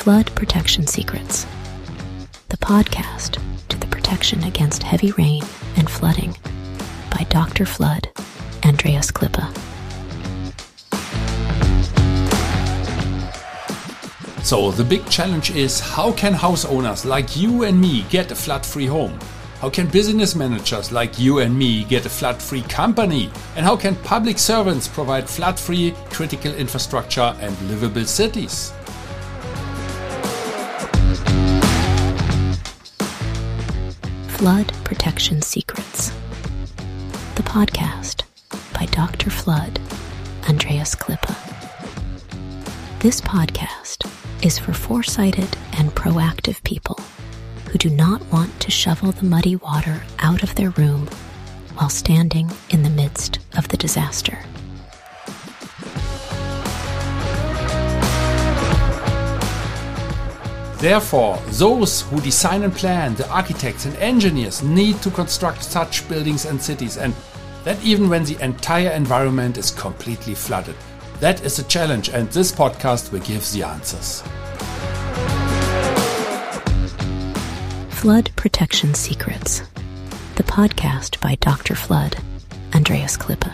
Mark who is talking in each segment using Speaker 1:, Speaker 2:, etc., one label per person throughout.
Speaker 1: Flood Protection Secrets, the podcast to the protection against heavy rain and flooding by Dr. Flood, Andreas Klippe.
Speaker 2: So the big challenge is, how can house owners like you and me get a flood-free home? How can business managers like you and me get a flood-free company? And how can public servants provide flood-free critical infrastructure and livable cities?
Speaker 1: Flood Protection Secrets, the podcast by Dr. Flood, Andreas Klippe. This podcast is for foresighted and proactive people who do not want to shovel the muddy water out of their room while standing in the midst of the disaster.
Speaker 2: Therefore, those who design and plan, the architects and engineers, need to construct such buildings and cities, and that even when the entire environment is completely flooded. That is a challenge, and this podcast will give the answers.
Speaker 1: Flood Protection Secrets, the podcast by Dr. Flood, Andreas Klippe.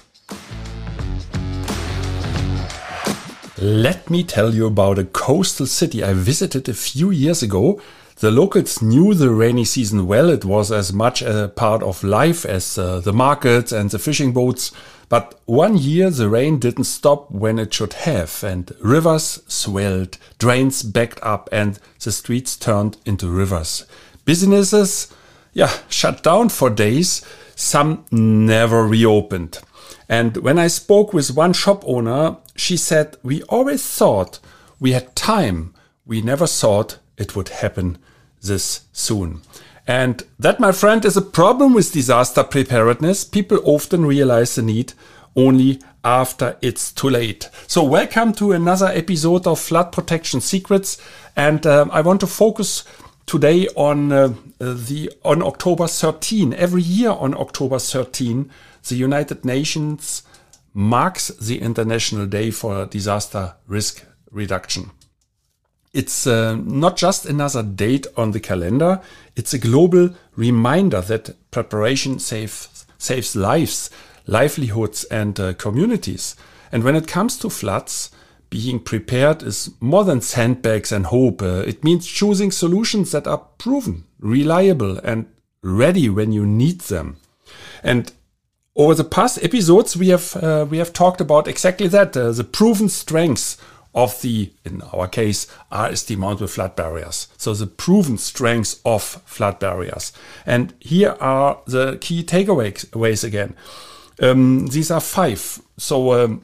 Speaker 2: Let me tell you about a coastal city I visited a few years ago. The locals knew the rainy season well. It was as much a part of life as the markets and the fishing boats. But one year the rain didn't stop when it should have, and rivers swelled, drains backed up, and the streets turned into rivers. Businesses, shut down for days. Some never reopened. And when I spoke with one shop owner, she said, "We always thought we had time. We never thought it would happen this soon." And that, my friend, is a problem with disaster preparedness. People often realize the need only after it's too late. So welcome to another episode of Flood Protection Secrets. And I want to focus today on October 13. Every year on October 13, the United Nations marks the International Day for Disaster Risk Reduction. It's not just another date on the calendar. It's a global reminder that preparation saves lives, livelihoods, and communities. And when it comes to floods, being prepared is more than sandbags and hope. It means choosing solutions that are proven, reliable, and ready when you need them. And over the past episodes, we have talked about exactly that, the proven strengths of in our case, RSD mountable flood barriers. So the proven strengths of flood barriers. And here are the key takeaways again. These are 5. So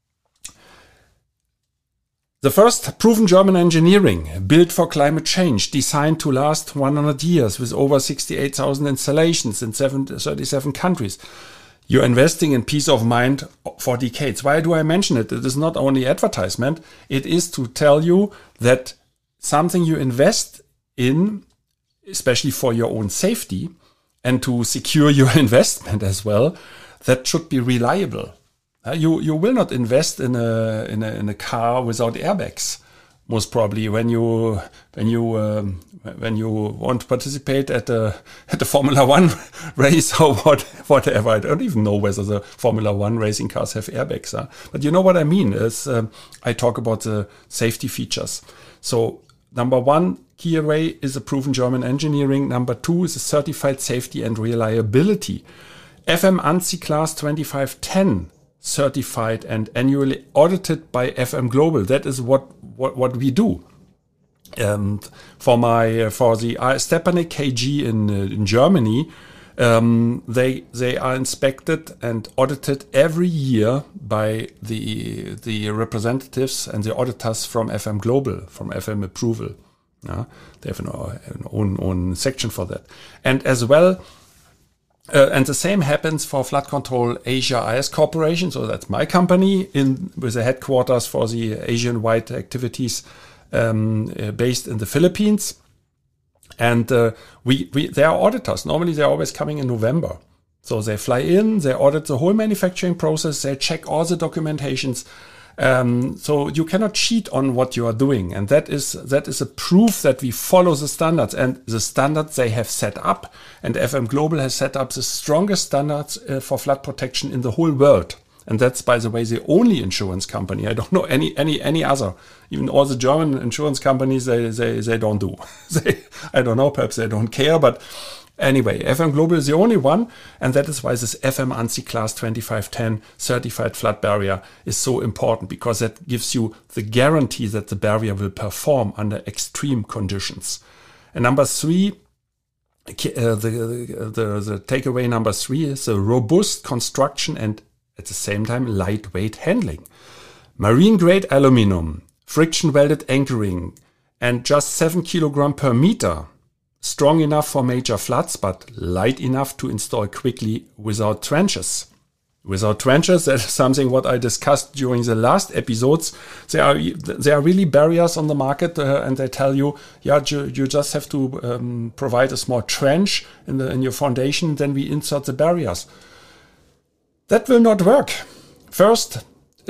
Speaker 2: the first, proven German engineering, built for climate change, designed to last 100 years with over 68,000 installations in 37 countries. You're investing in peace of mind for decades. Why do I mention it? It is not only advertisement. It is to tell you that something you invest in, especially for your own safety and to secure your investment as well, that should be reliable. You will not invest in a car without airbags. Most probably, when you want to participate at the Formula One race or whatever, I don't even know whether the Formula One racing cars have airbags. But you know what I mean. I talk about the safety features. So number 1 key array is a proven German engineering. Number 2 is a certified safety and reliability. FM ANSI Class 2510. Certified and annually audited by FM Global. That is what we do. For the Stepanek KG in Germany, they are inspected and audited every year by the representatives and the auditors from FM Global, from FM Approval. They have an own section for that, and as well. And the same happens for Flood Control Asia IS Corporation. So that's my company with the headquarters for the Asian-wide activities based in the Philippines. And they are auditors. Normally they're always coming in November. So they fly in, they audit the whole manufacturing process, they check all the documentations, So you cannot cheat on what you are doing. And that is a proof that we follow the standards and the standards they have set up. And FM Global has set up the strongest standards for flood protection in the whole world. And that's, by the way, the only insurance company. I don't know any other. Even all the German insurance companies, they don't do. I don't know, perhaps they don't care. But anyway, FM Global is the only one. And that is why this FM ANSI Class 2510 certified flood barrier is so important, because that gives you the guarantee that the barrier will perform under extreme conditions. And number three, the takeaway number three is a robust construction and at the same time lightweight handling. Marine grade aluminum, friction welded anchoring, and just 7 kg per meter. Strong enough for major floods, but light enough to install quickly without trenches. Without trenches, that is something what I discussed during the last episodes. There are really barriers on the market, and they tell you, you just have to provide a small trench in your foundation, then we insert the barriers. That will not work. First,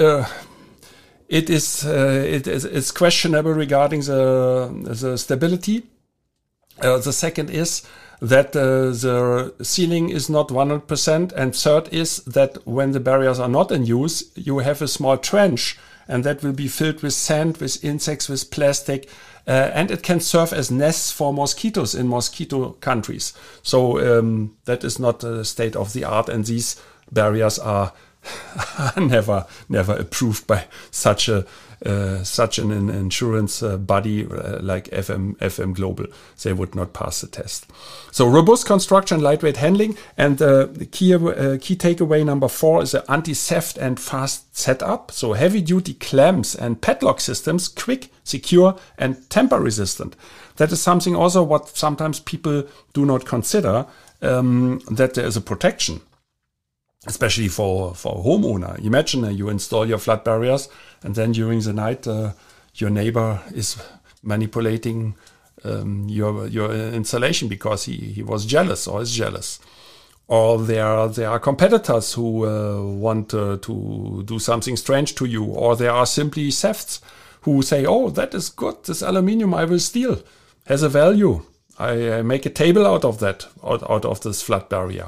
Speaker 2: it's questionable regarding the stability. The second is that the sealing is not 100%. And third is that when the barriers are not in use, you have a small trench, and that will be filled with sand, with insects, with plastic, and it can serve as nests for mosquitoes in mosquito countries. So that is not the state of the art, and these barriers are never approved by such an insurance body like FM Global. They would not pass the test. So robust construction, lightweight handling, and the key takeaway number 4 is the anti-theft and fast setup. So heavy duty clamps and padlock systems, quick, secure, and tamper resistant. That is something also what sometimes people do not consider, that there is a protection. Especially for a homeowner. Imagine you install your flood barriers, and then during the night your neighbor is manipulating your installation because he was jealous or is jealous. Or there are competitors who want to do something strange to you. Or there are simply thefts who say, oh, that is good, this aluminium I will steal, has a value. I make a table out of that, out of this flood barrier.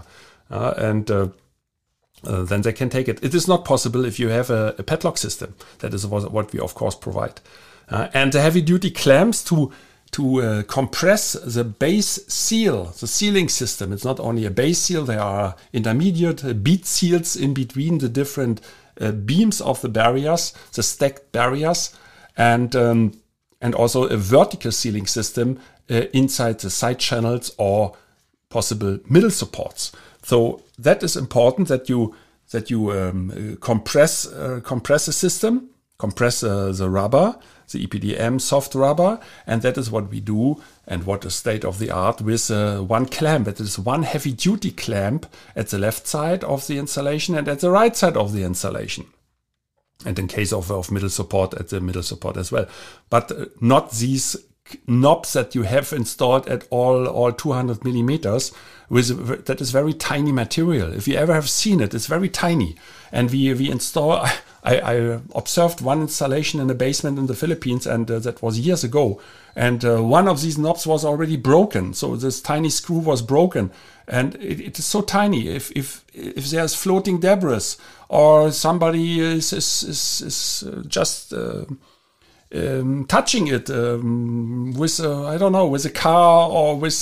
Speaker 2: Then they can take it. It is not possible if you have a padlock system. That is what we, of course, provide. And the heavy-duty clamps to compress the base seal, the sealing system. It's not only a base seal. There are intermediate bead seals in between the different beams of the barriers, the stacked barriers, and also a vertical sealing system inside the side channels or possible middle supports. So that is important that you compress the system, compress the rubber, the EPDM soft rubber, and that is what we do and what is state of the art with one clamp. It is one heavy duty clamp at the left side of the installation and at the right side of the installation. And in case of middle support, at the middle support as well. But not these knobs that you have installed at all 200 millimeters. That is very tiny material. If you ever have seen it, it's very tiny. And we install. I observed one installation in a basement in the Philippines, and that was years ago. And one of these knobs was already broken. So this tiny screw was broken, and it is so tiny. If there's floating debris or somebody is just touching it with a car or with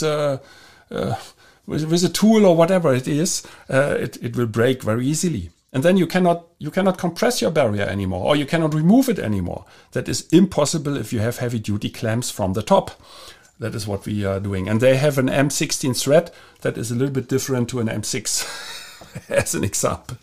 Speaker 2: a tool or whatever it is, it will break very easily. And then you cannot compress your barrier anymore, or you cannot remove it anymore. That is impossible if you have heavy duty clamps from the top. That is what we are doing. And they have an M16 thread that is a little bit different to an M6, as an example.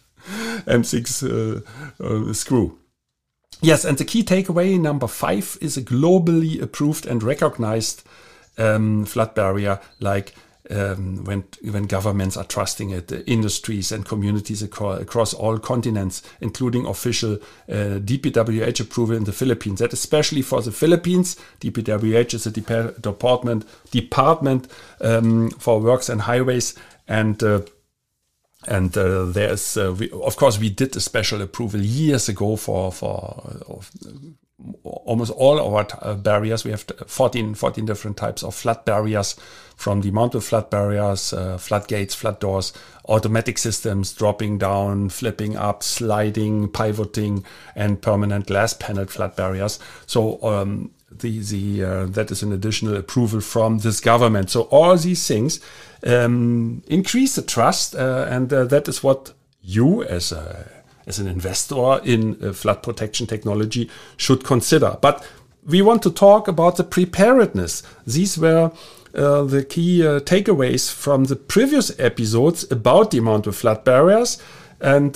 Speaker 2: M6 screw. Yes, and the key takeaway number 5 is a globally approved and recognized flood barrier, like when governments are trusting it, industries and communities across all continents, including official DPWH approval in the Philippines. That especially for the Philippines. DPWH is a department for works and highways, and And there's, of course, we did a special approval years ago for almost all our barriers. We have 14 different types of flood barriers, from demountable flood barriers, flood gates, flood doors, automatic systems, dropping down, flipping up, sliding, pivoting, and permanent glass paneled flood barriers. So that is an additional approval from this government. So all these things increase the trust, and that is what you as an investor in flood protection technology should consider. But we want to talk about the preparedness. These were the key takeaways from the previous episodes about demountable flood barriers, and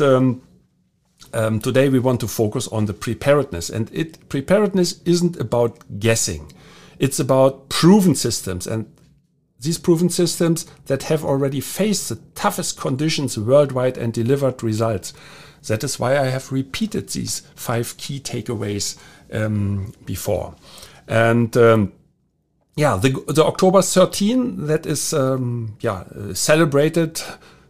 Speaker 2: today we want to focus on the preparedness. And preparedness isn't about guessing. It's about proven systems, and these proven systems that have already faced the toughest conditions worldwide and delivered results. That is why I have repeated these 5 key takeaways before. And the October 13, that is celebrated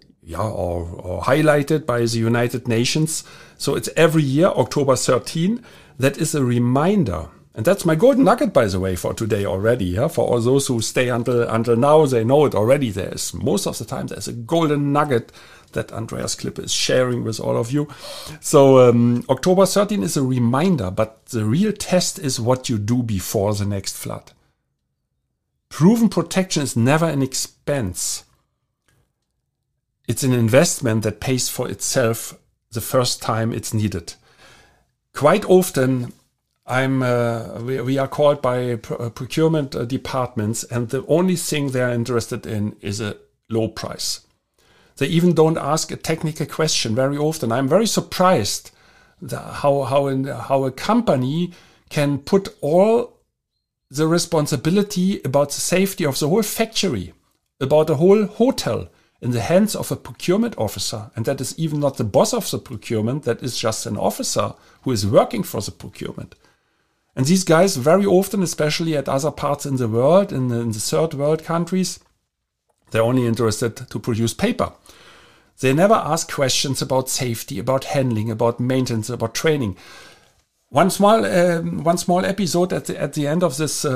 Speaker 2: or highlighted by the United Nations. So it's every year, October 13. That is a reminder. And that's my golden nugget, by the way, for today already. Yeah? For all those who stay until now, they know it already. Most of the time, there's a golden nugget that Andreas Klippe is sharing with all of you. So October 13 is a reminder, but the real test is what you do before the next flood. Proven protection is never an expense. It's an investment that pays for itself the first time it's needed. Quite often, we are called by procurement departments, and the only thing they're interested in is a low price. They even don't ask a technical question very often. I'm very surprised how a company can put all the responsibility about the safety of the whole factory, about the whole hotel, in the hands of a procurement officer. And that is even not the boss of the procurement. That is just an officer who is working for the procurement. And these guys very often, especially at other parts in the world, in the third world countries, they're only interested to produce paper. They never ask questions about safety, about handling, about maintenance, about training. One small episode at the end of this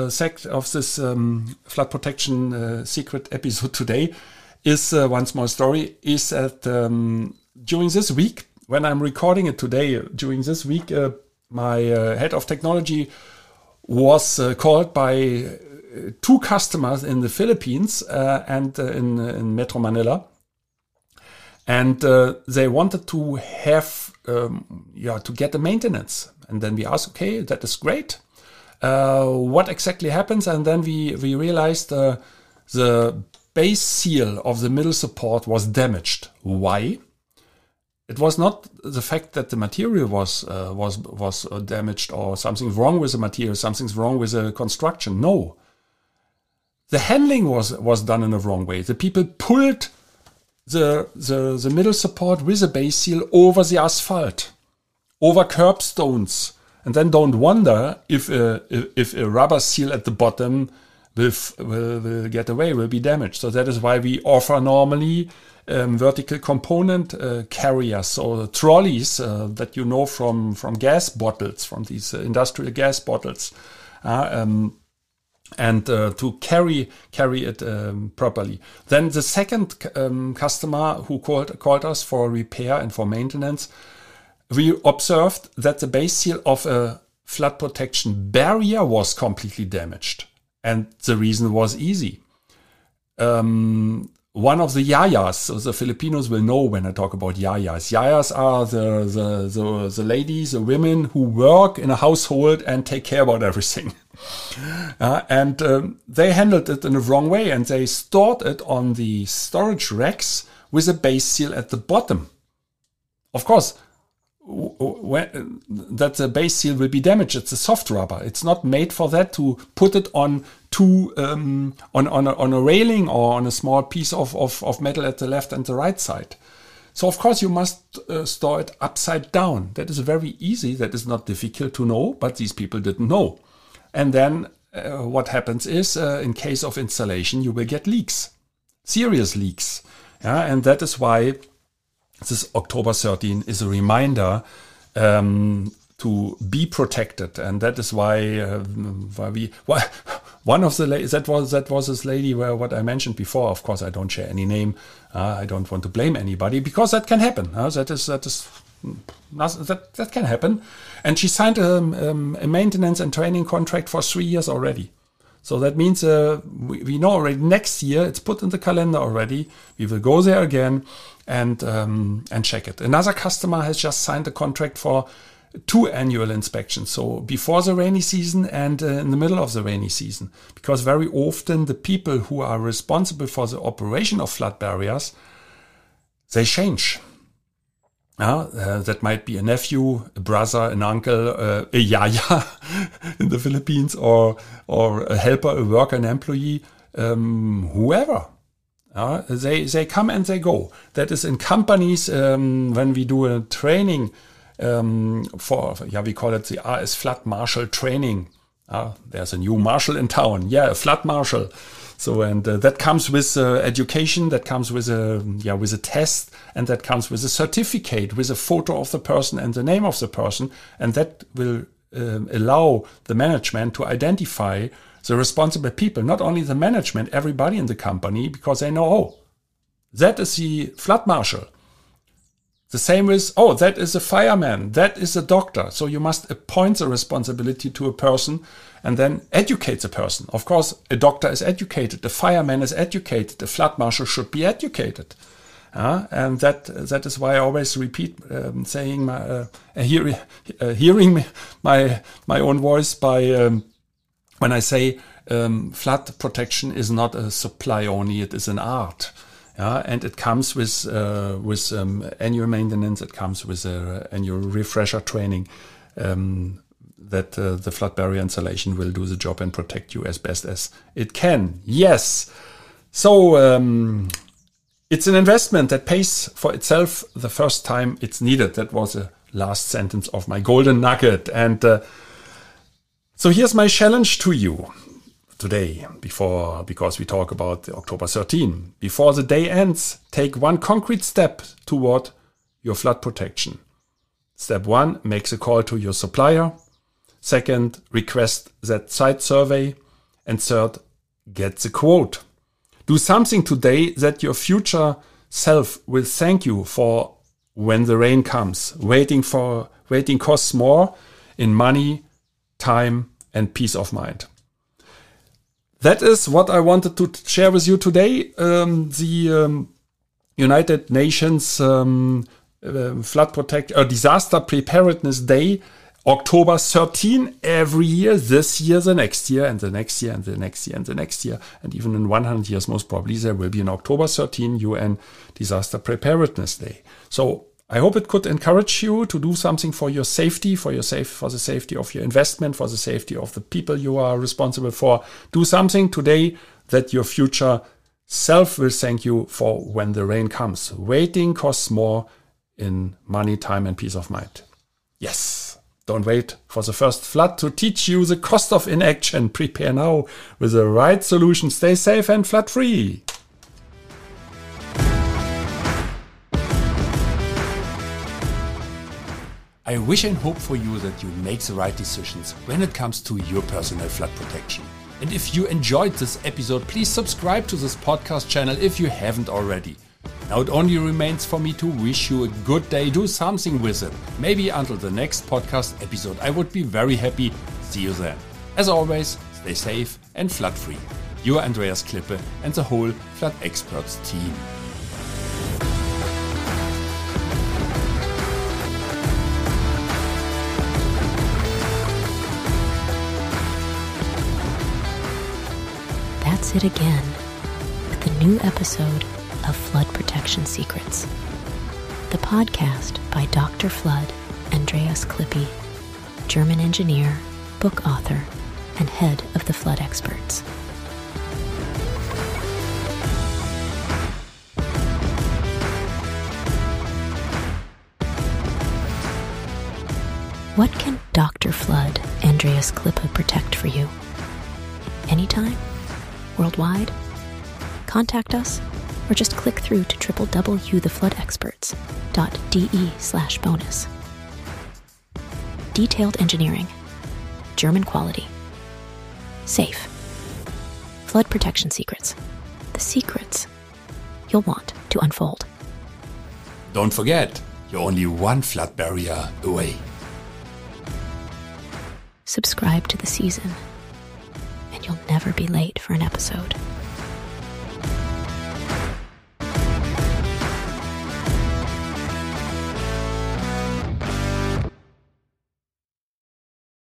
Speaker 2: flood protection secret episode today is one small story. Is that during this week, when I'm recording it today, during this week, my head of technology was called by 2 customers in the Philippines and in Metro Manila. And they wanted to have, to get the maintenance. And then we asked, okay, that is great. What exactly happens? And then we realized the base seal of the middle support was damaged. Why? It was not the fact that the material was damaged or something's wrong with the material, something's wrong with the construction. No. The handling was done in the wrong way. The people pulled the middle support with the base seal over the asphalt, over curbstones, and then don't wonder if a rubber seal at the bottom will get away, will be damaged. So that is why we offer normally vertical component carriers, so trolleys that you know from gas bottles, from these industrial gas bottles, and to carry it properly. Then the second customer who called us for repair and for maintenance, we observed that the base seal of a flood protection barrier was completely damaged. And the reason was easy. One of the yayas, so the Filipinos will know when I talk about yayas. Yayas are the ladies, the women who work in a household and take care about everything. And they handled it in the wrong way, and they stored it on the storage racks with a base seal at the bottom. Of course, that the base seal will be damaged. It's a soft rubber. It's not made for that, to put it on on a railing or on a small piece of metal at the left and the right side. So of course you must store it upside down. That is very easy. That is not difficult to know, but these people didn't know. And then what happens is, in case of installation, you will get leaks, serious leaks. And that is why this October 13 is a reminder to be protected, and that is why one of the that was this lady where what I mentioned before. Of course, I don't share any name. I don't want to blame anybody because that can happen. That can happen, and she signed a maintenance and training contract for 3 years already. So that means we know already next year, it's put in the calendar already. We will go there again and check it. Another customer has just signed a contract for 2 annual inspections. So before the rainy season and in the middle of the rainy season. Because very often the people who are responsible for the operation of flood barriers, they change. That might be a nephew, a brother, an uncle, a yaya in the Philippines, or a helper, a worker, an employee, whoever. They come and they go. That is in companies when we do a training we call it the RS Flood Marshal training. There's a new marshal in town. A flood marshal. So, and that comes with education, that comes with a test, and that comes with a certificate, with a photo of the person and the name of the person. And that will allow the management to identify the responsible people, not only the management, everybody in the company, because they know, that is the flood marshal. The same with, that is a fireman, that is a doctor. So you must appoint the responsibility to a person and then educate the person. Of course, a doctor is educated, a fireman is educated, a flood marshal should be educated. And that is why I always repeat saying hearing my own voice by when I say flood protection is not a supply only, it is an art. And it comes with annual maintenance. It comes with annual refresher training that the flood barrier installation will do the job and protect you as best as it can. Yes. So it's an investment that pays for itself the first time it's needed. That was the last sentence of my golden nugget. And so here's my challenge to you today, because we talk about the October 13. Before the day ends, take one concrete step toward your flood protection. Step 1, make a call to your supplier. Second, request that site survey. And third, get the quote. Do something today that your future self will thank you for when the rain comes. Waiting costs more in money, time, and peace of mind. That is what I wanted to share with you today. The United Nations Disaster Preparedness Day, October 13, every year, this year, the next year, and the next year, and the next year, and the next year. And even in 100 years, most probably, there will be an October 13 UN Disaster Preparedness Day. So I hope it could encourage you to do something for your safety, for the safety of your investment, for the safety of the people you are responsible for. Do something today that your future self will thank you for when the rain comes. Waiting costs more in money, time, and peace of mind. Yes, don't wait for the first flood to teach you the cost of inaction. Prepare now with the right solution. Stay safe and flood free. I wish and hope for you that you make the right decisions when it comes to your personal flood protection. And if you enjoyed this episode, please subscribe to this podcast channel if you haven't already. Now it only remains for me to wish you a good day. Do something with it. Maybe until the next podcast episode. I would be very happy. See you then. As always, stay safe and flood free. Your Andreas Klippe and the whole Flood Experts team.
Speaker 1: That's it again with a new episode of Flood Protection Secrets, the podcast by Dr. Flood Andreas Klippe, German engineer, book author, and head of the Flood Experts. What can Dr. Flood Andreas Klippe protect for you? Anytime? Worldwide? Contact us or just click through to www.thefloodexperts. flood.de/bonus. Detailed engineering. German quality. Safe. Flood protection secrets. The secrets you'll want to unfold.
Speaker 2: Don't forget, you're only one flood barrier away.
Speaker 1: Subscribe to the season, and you'll never be late for an episode.